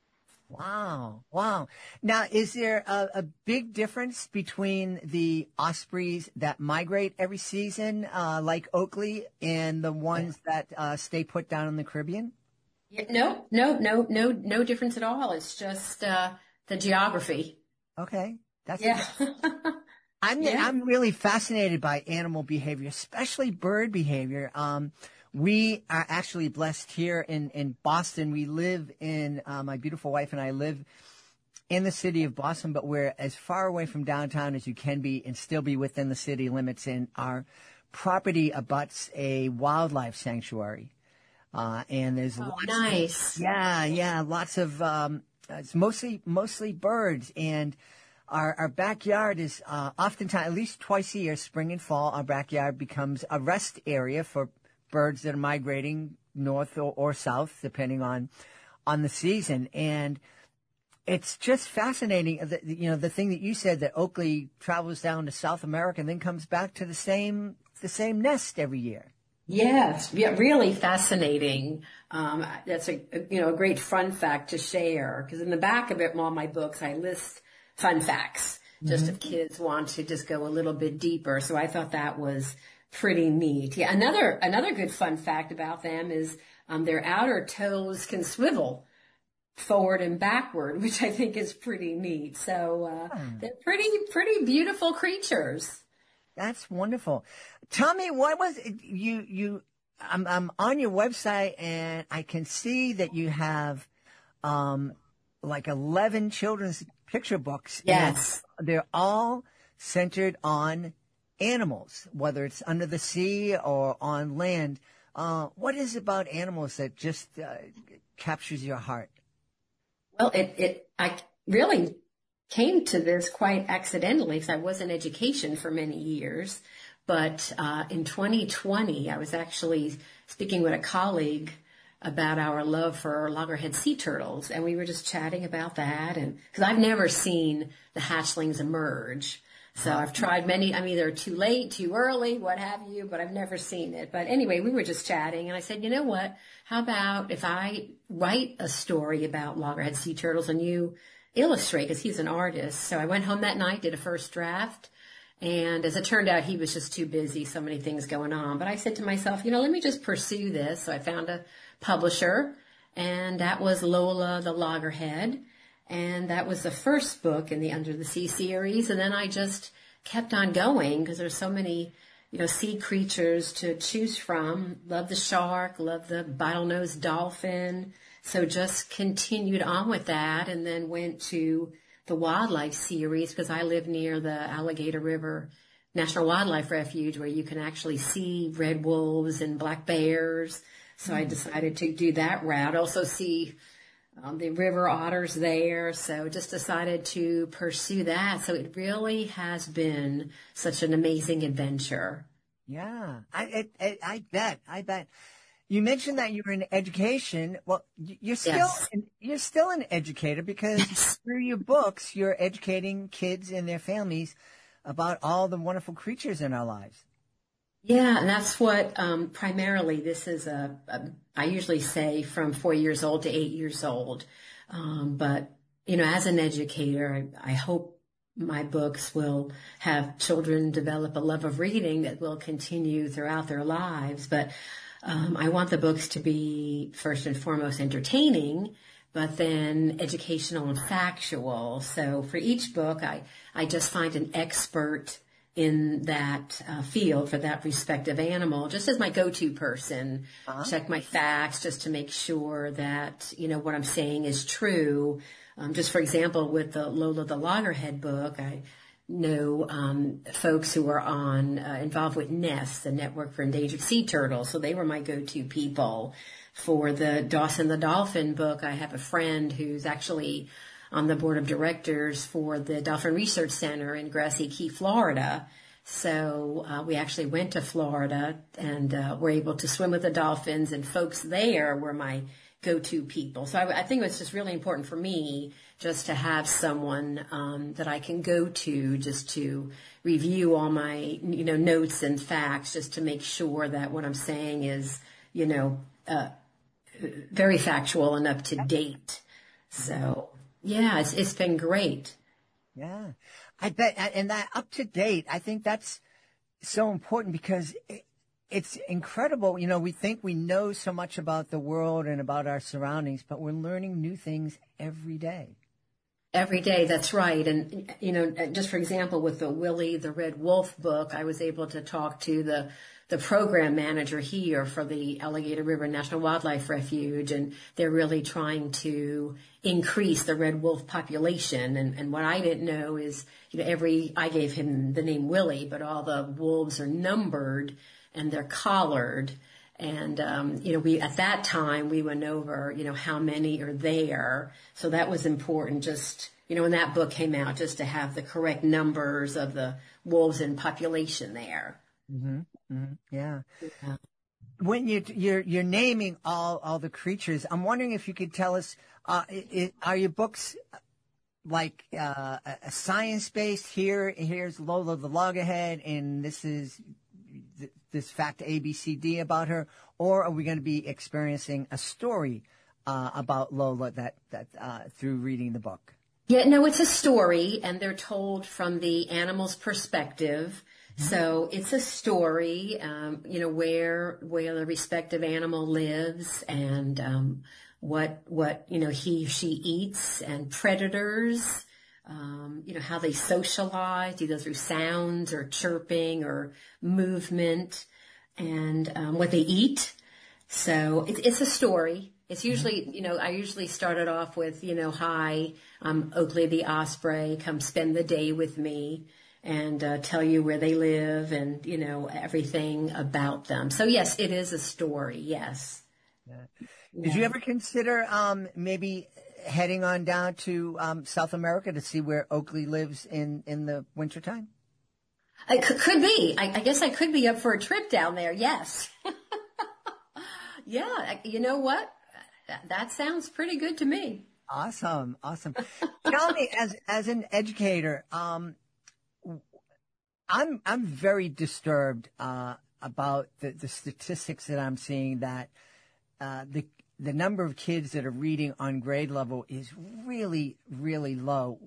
Wow. Now, is there a big difference between the ospreys that migrate every season, like Oakley, and the ones that stay put down in the Caribbean? Yeah, no difference at all. It's just the geography. Okay, that's yeah. I'm really fascinated by animal behavior, especially bird behavior. We are actually blessed here in Boston. We live in, my beautiful wife and I live in the city of Boston, but we're as far away from downtown as you can be and still be within the city limits. And our property abuts a wildlife sanctuary. And there's lots nice. Lots of, it's mostly birds. And our backyard is, oftentimes, at least twice a year, spring and fall, our backyard becomes a rest area for birds that are migrating north or south, depending on the season. And it's just fascinating, the thing that you said, that Oakley travels down to South America and then comes back to the same nest every year. Yes, yeah, really fascinating. That's a great fun fact to share, because in the back of all my books, I list fun facts, just if kids want to just go a little bit deeper. So I thought that was pretty neat. Yeah, another good fun fact about them is their outer toes can swivel forward and backward, which I think is pretty neat. So they're pretty beautiful creatures. That's wonderful. Tell me, what was it, I'm on your website and I can see that you have like 11 children's picture books. Yes. They're all centered on animals, whether it's under the sea or on land. What is it about animals that just captures your heart? Well, I really came to this quite accidentally, because I was in education for many years. But in 2020, I was actually speaking with a colleague about our love for loggerhead sea turtles, and we were just chatting about that. And because I've never seen the hatchlings emerge. So I've tried many. I mean, they're too late, too early, what have you, but I've never seen it. But anyway, we were just chatting, and I said, you know what? How about if I write a story about loggerhead sea turtles and you illustrate, because he's an artist. So I went home that night, did a first draft, and as it turned out, he was just too busy, so many things going on. But I said to myself, let me just pursue this. So I found a publisher, and that was Lola the Loggerhead. And that was the first book in the Under the Sea series. And then I just kept on going, because there's so many sea creatures to choose from. Love the shark, love the bottlenose dolphin. So just continued on with that, and then went to the wildlife series because I live near the Alligator River National Wildlife Refuge, where you can actually see red wolves and black bears. So I decided to do that route. Also see the river otters there. So just decided to pursue that. So it really has been such an amazing adventure. Yeah, I bet. You mentioned that you were in education. Well, Yes. you're still an educator because through your books, you're educating kids and their families about all the wonderful creatures in our lives. Yeah, and that's what primarily this is I usually say from 4 years old to 8 years old. But, as an educator, I hope my books will have children develop a love of reading that will continue throughout their lives. But I want the books to be first and foremost entertaining, but then educational and factual. So for each book, I just find an expert in that field for that respective animal, just as my go-to person. Check my facts just to make sure that, what I'm saying is true. Just for example, with the Lola the Loggerhead book, I know folks who are involved with NEST, the Network for Endangered Sea Turtles, so they were my go-to people. For the Dawson the Dolphin book, I have a friend who's actually on the board of directors for the Dolphin Research Center in Grassy Key, Florida. So we actually went to Florida and were able to swim with the dolphins, and folks there were my go-to people. So I think it's just really important for me just to have someone that I can go to just to review all my notes and facts, just to make sure that what I'm saying is very factual and up to date. So yeah, it's been great. Yeah, I bet. And that up to date, I think that's so important because it's incredible. We think we know so much about the world and about our surroundings, but we're learning new things every day. Every day, that's right. And, just for example, with the Willie the Red Wolf book, I was able to talk to the program manager here for the Alligator River National Wildlife Refuge, and they're really trying to increase the red wolf population. And what I didn't know is, I gave him the name Willie, but all the wolves are numbered and they're collared. And, at that time we went over, how many are there. So that was important just, when that book came out, just to have the correct numbers of the wolves in population there. Mm-hmm. Mm-hmm. Yeah. Yeah. When you're naming all the creatures, I'm wondering if you could tell us, are your books like a science-based? Here's Lola the Loggerhead, and this is this fact ABCD about her, or are we going to be experiencing a story about Lola that through reading the book? Yeah, no, it's a story, and they're told from the animal's perspective. So it's a story, where the respective animal lives and what he or she eats, and predators, how they socialize, either through sounds or chirping or movement, and what they eat. So it's a story. It's usually, I usually started off with, hi, I'm Oakley the Osprey, come spend the day with me, and tell you where they live and, everything about them. So yes, it is a story. Yes. Yeah. Did you ever consider maybe heading on down to South America to see where Oakley lives in the wintertime? It could be. I guess I could be up for a trip down there. Yes. Yeah. You know what? That sounds pretty good to me. Awesome. Tell me, as an educator, I'm very disturbed about the statistics that I'm seeing, that the number of kids that are reading on grade level is really, really low.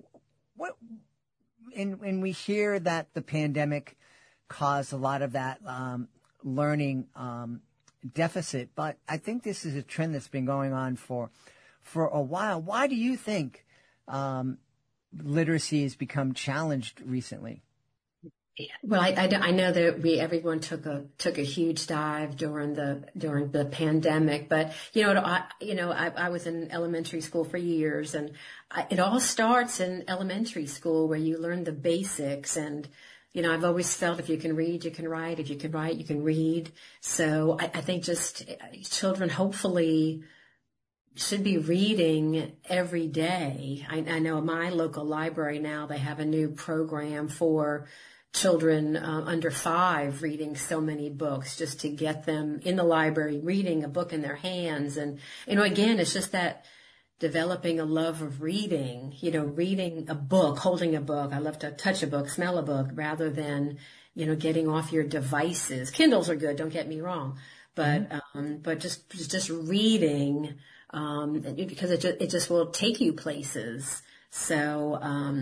And we hear that the pandemic caused a lot of that learning deficit, but I think this is a trend that's been going on for a while. Why do you think literacy has become challenged recently? Well, I know that everyone took a huge dive during the pandemic, but I was in elementary school for years, and it all starts in elementary school where you learn the basics. And I've always felt if you can read, you can write. If you can write, you can read. So I think just children hopefully should be reading every day. I know at my local library now they have a new program for children under 5 reading so many books just to get them in the library reading a book in their hands. And, again, it's just that developing a love of reading, reading a book, holding a book. I love to touch a book, smell a book rather than, getting off your devices. Kindles are good. Don't get me wrong. But just reading, because it just will take you places. So,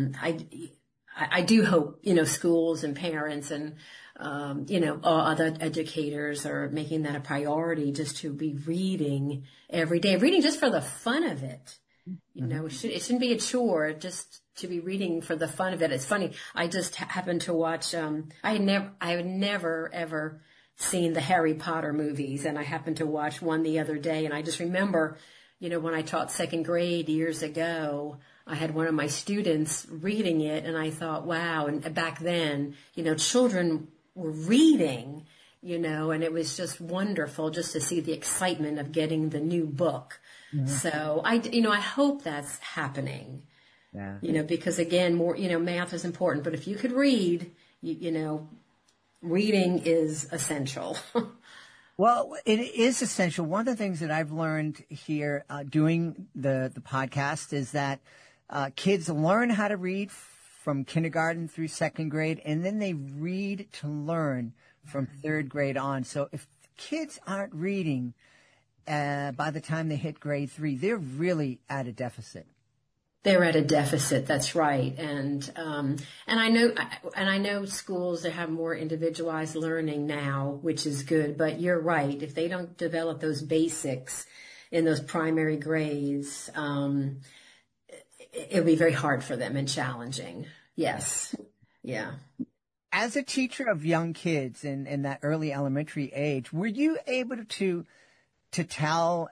I do hope, schools and parents and, all other educators are making that a priority just to be reading every day, reading just for the fun of it. It shouldn't be a chore just to be reading for the fun of it. It's funny. I just happened to watch, I had never ever seen the Harry Potter movies, and I happened to watch one the other day, and I just remember, when I taught 2nd grade years ago, I had one of my students reading it, and I thought, wow. And back then, children were reading, and it was just wonderful just to see the excitement of getting the new book. Mm-hmm. So I hope that's happening. Yeah. Because again, more, math is important, but if you could read, reading is essential. Well, it is essential. One of the things that I've learned here doing the podcast is that kids learn how to read from kindergarten through 2nd grade, and then they read to learn from 3rd grade on. So if kids aren't reading by the time they hit grade 3, they're really at a deficit. They're at a deficit. That's right. And I know schools that have more individualized learning now, which is good, but you're right. If they don't develop those basics in those primary grades, it'll be very hard for them and challenging. Yes. Yeah. As a teacher of young kids in that early elementary age, were you able to tell,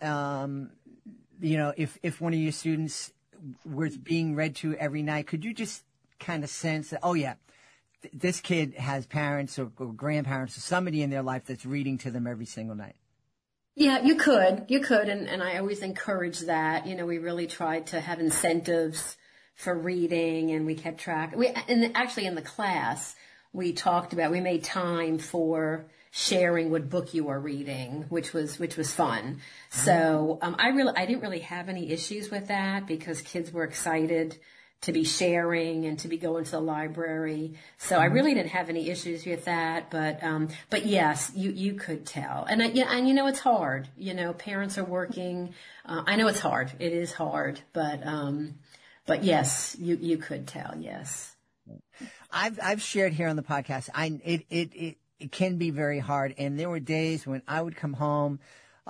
if one of your students was being read to every night? Could you just kind of sense that, oh yeah, this kid has parents or grandparents or somebody in their life that's reading to them every single night? Yeah, you could, and I always encourage that. We really tried to have incentives for reading, and we kept track. And actually in the class, we made time for sharing what book you are reading, which was fun. So, I didn't really have any issues with that because kids were excited to be sharing and to be going to the library. So I really didn't have any issues with that. But yes, you could tell. And it's hard. Parents are working. I know it's hard. It is hard. But yes, you could tell. Yes. I've shared here on the podcast. It can be very hard. And there were days when I would come home,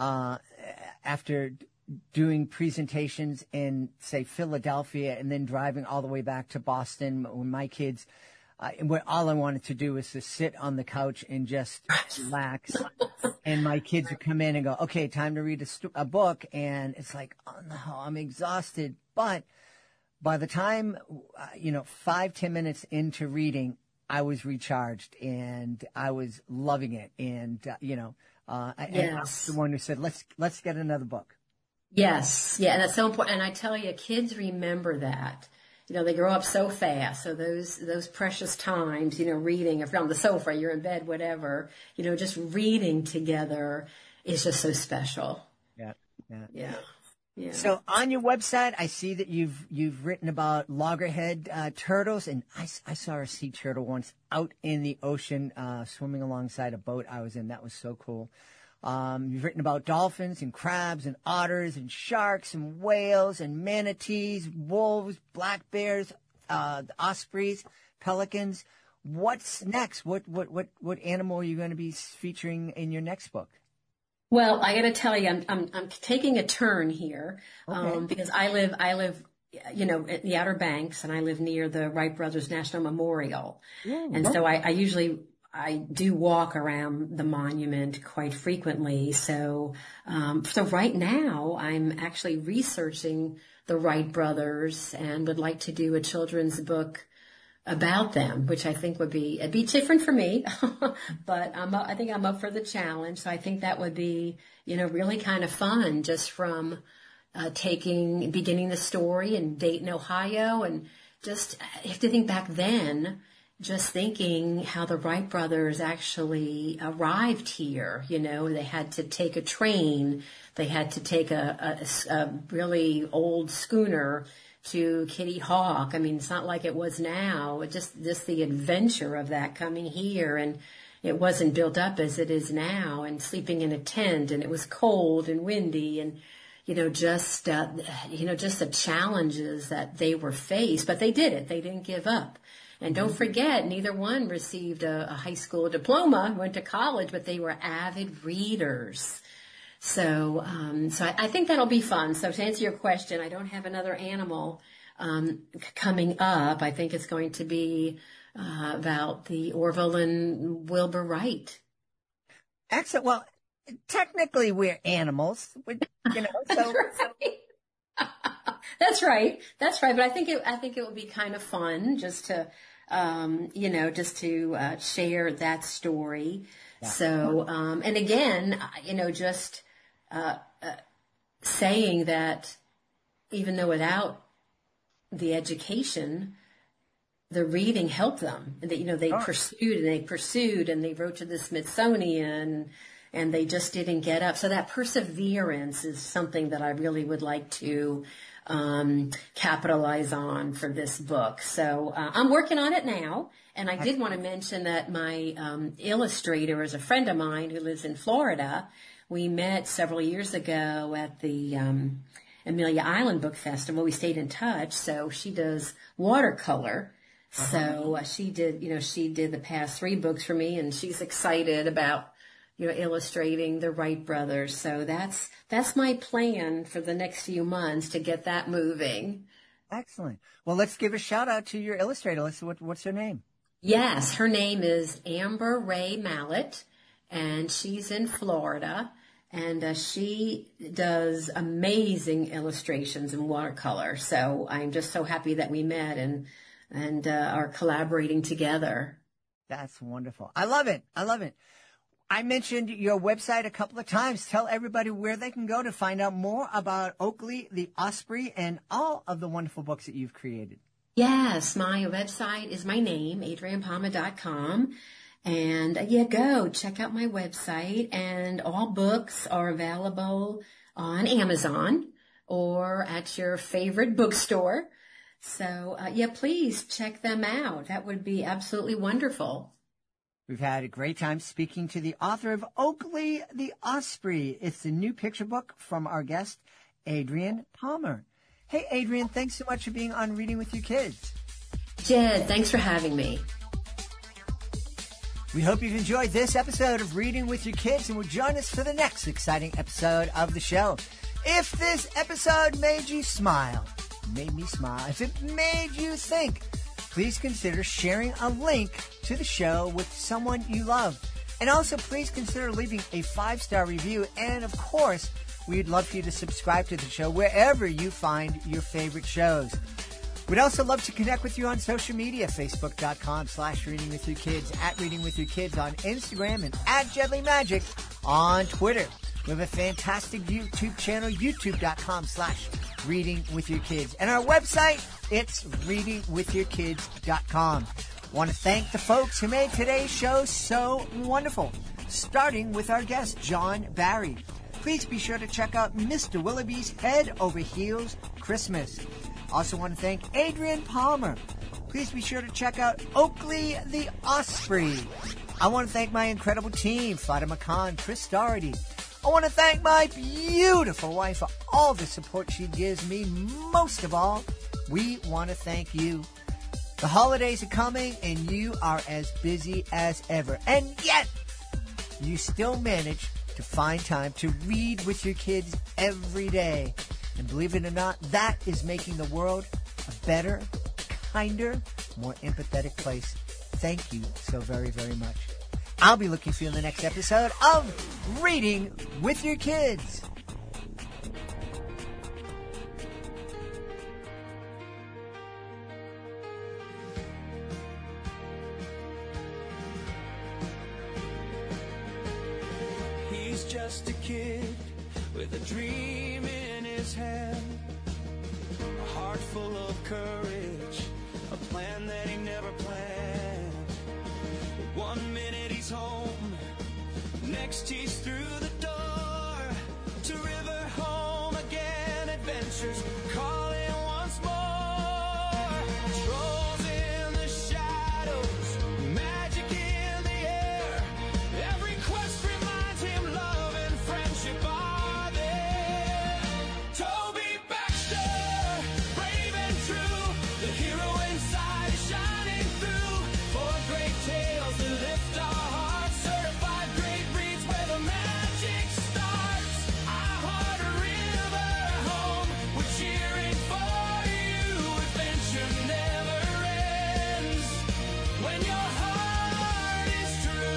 after doing presentations in, say, Philadelphia and then driving all the way back to Boston when my kids, all I wanted to do was to sit on the couch and just relax. And my kids would come in and go, okay, time to read a book. And it's like, oh no, I'm exhausted. But by the time, 5-10 minutes into reading, I was recharged and I was loving it. And, and I was the one who said, let's get another book. Yes. Yeah. And that's so important. And I tell you, kids remember that. They grow up so fast. So those precious times, reading, if you're on the sofa, you're in bed, whatever, just reading together is just so special. Yeah. Yeah. Yeah. Yeah. So on your website, I see that you've written about loggerhead turtles, and I saw a sea turtle once out in the ocean swimming alongside a boat I was in. That was so cool. You've written about dolphins and crabs and otters and sharks and whales and manatees, wolves, black bears, ospreys, pelicans. What's next? What animal are you going to be featuring in your next book? Well, I got to tell you, I'm taking a turn here, okay. Because I live at the Outer Banks, and I live near the Wright Brothers National Memorial. Yeah, And so I do walk around the monument quite frequently. So right now I'm actually researching the Wright brothers and would like to do a children's book about them, which I think it'd be different for me, but I think I'm up for the challenge. So I think that would be, really kind of fun, just from beginning the story in Dayton, Ohio, and just, I have to think back then, just thinking how the Wright brothers actually arrived here. They had to take a train. They had to take a really old schooner to Kitty Hawk. I mean, it's not like it was now. Just the adventure of that coming here, and it wasn't built up as it is now, and sleeping in a tent, and it was cold and windy, and just the challenges that they were faced, but they did it. They didn't give up. And don't forget, neither one received a high school diploma, went to college, but they were avid readers. So I think that'll be fun. So to answer your question, I don't have another animal coming up. I think it's going to be about the Orville and Wilbur Wright. Excellent. Well, technically we're animals, so. That's right. But I think it would be kind of fun just to, share that story. Yeah. So, and again, just saying that even though without the education, the reading helped them. They pursued and they wrote to the Smithsonian, and they just didn't get up. So that perseverance is something that I really would like to capitalize on for this book. So I'm working on it now. And I did want to mention that my illustrator is a friend of mine who lives in Florida. We met several years ago at the Amelia Island Book Festival. We stayed in touch. So she does watercolor. So she did the past 3 books for me, and she's excited about illustrating the Wright brothers. So that's my plan for the next few months, to get that moving. Excellent. Well, let's give a shout out to your illustrator. What's her name? Yes, her name is Amber Ray Mallett, and she's in Florida, and she does amazing illustrations in watercolor. So I'm just so happy that we met and are collaborating together. That's wonderful. I love it. I mentioned your website a couple of times. Tell everybody where they can go to find out more about Oakley the Osprey and all of the wonderful books that you've created. Yes, my website is my name, AdriennePalmer.com. And go check out my website. And all books are available on Amazon or at your favorite bookstore. So, please check them out. That would be absolutely wonderful. We've had a great time speaking to the author of Oakley the Osprey. It's the new picture book from our guest, Adrienne Palmer. Hey, Adrienne, thanks so much for being on Reading with Your Kids. Jed, thanks for having me. We hope you've enjoyed this episode of Reading with Your Kids, and will join us for the next exciting episode of the show. If this episode made you smile, if it made you think, please consider sharing a link to the show with someone you love. And also, please consider leaving a 5-star review. And, of course, we'd love for you to subscribe to the show wherever you find your favorite shows. We'd also love to connect with you on social media, Facebook.com/ReadingWithYourKids, @ReadingWithYourKids on Instagram, and @JedleyMagic on Twitter. We have a fantastic YouTube channel, YouTube.com/ReadingWithYourKids. And our website, it's ReadingWithYourKids.com. I want to thank the folks who made today's show so wonderful, starting with our guest, John Barry. Please be sure to check out Mr. Willoughby's Head Over Heels Christmas. Also want to thank Adrienne Palmer. Please be sure to check out Oakley the Osprey. I want to thank my incredible team, Fatima Khan, Chris Doherty. I want to thank my beautiful wife for all the support she gives me. Most of all, we want to thank you. The holidays are coming, and you are as busy as ever. And yet, you still manage to find time to read with your kids every day. And believe it or not, that is making the world a better, kinder, more empathetic place. Thank you so very, very much. I'll be looking for you in the next episode of Reading with Your Kids. He's just a kid with a dream in his hand, a heart full of courage, a plan that he never planned. One minute he's home, next he's through the door to river home again. Adventures calling once more. Trolls in the shadows, magic in the air. Every quest reminds him love and friendship are there. Toby Baxter, brave and true, the hero inside is shining through. For great tales to lift our hearts, certified great reads where the magic starts. Our heart a river home, we're cheering for you. Adventure never ends when your heart is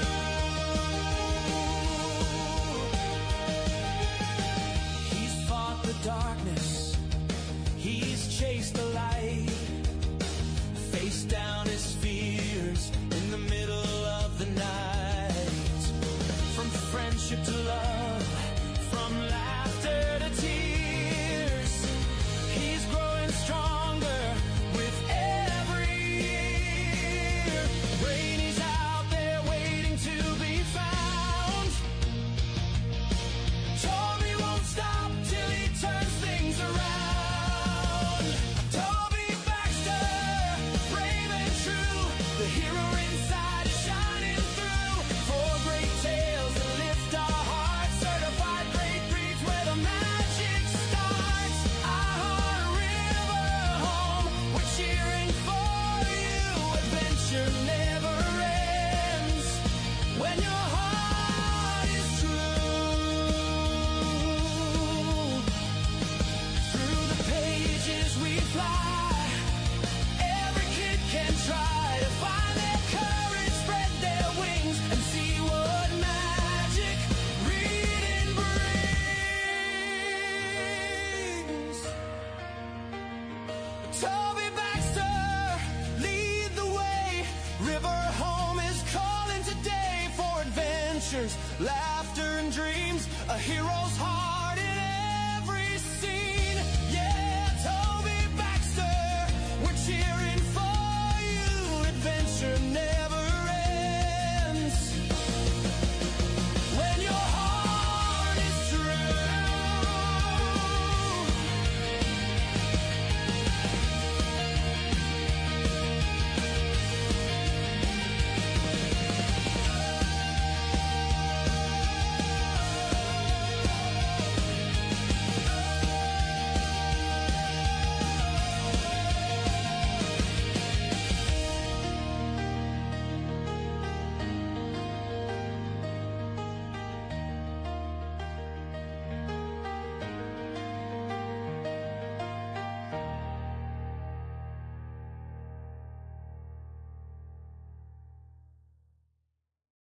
true. He's fought the darkness, he's chased the light, faced down his fears in the middle of the night. From friendship to love, from laughter to tears, he's growing stronger with every year. Rainy's out there waiting to be found. Toby won't stop till he turns things around. Toby Baxter, brave and true, the hero inside is shining through. For great tales that lift our hearts, certified great reads where the magic starts. Our heart a river home, we're cheering for you. Adventure never ends when your heart is true. Through the pages we fly, every kid can try to find their courage, spread their wings, and see what magic reading brings. Toby Baxter, lead the way. River home is calling today for adventures, laughter, and dreams. A hero's heart